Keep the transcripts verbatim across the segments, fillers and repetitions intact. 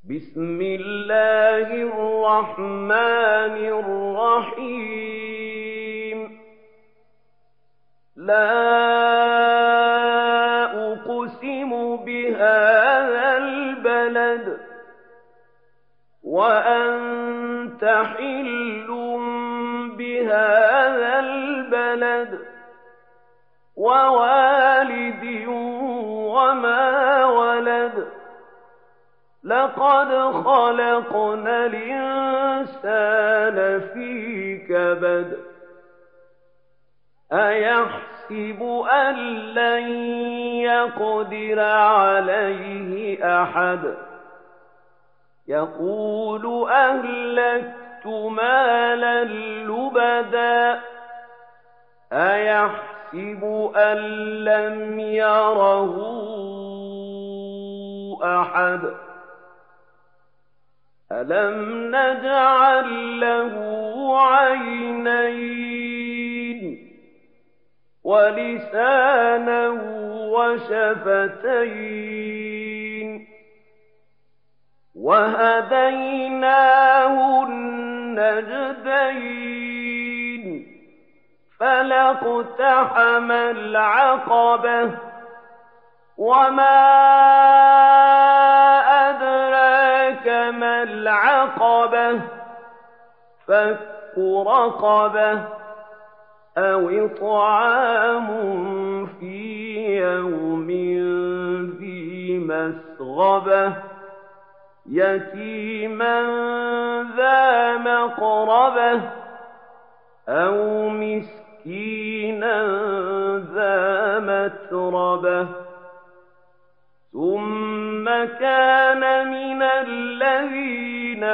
بسم الله الرحمن الرحيم لا أقسم بهذا البلد وأنت حل بهذا البلد ووالد وما ولد لقد خلقنا الإنسان في كبد أيحسب أن لن يقدر عليه أحد يقول أهلكت مالا لبدا أيحسب أن لم يره أحد ألم نجعل له عينين ولسانا وشفتين وهديناه النجدين فلاقتحم العقبة وما أدراك ما العقبة فك رقبة أو إطعام في يوم ذي مسغبة يتيما ذا مقربة أو مسكينا ذا متربة ثم كان من الذين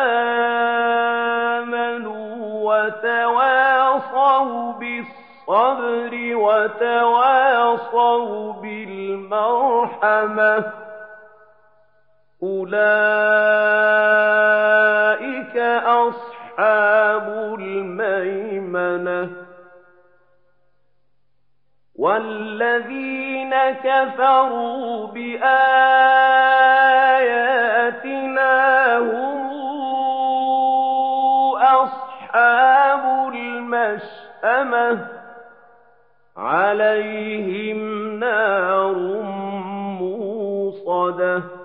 آمنوا وتواصوا بالصبر وتواصوا بالمرحمة أولئك أصحاب الميمنة والذين كفروا بآياتنا هم أصحاب المشأمة عليهم نار موصدة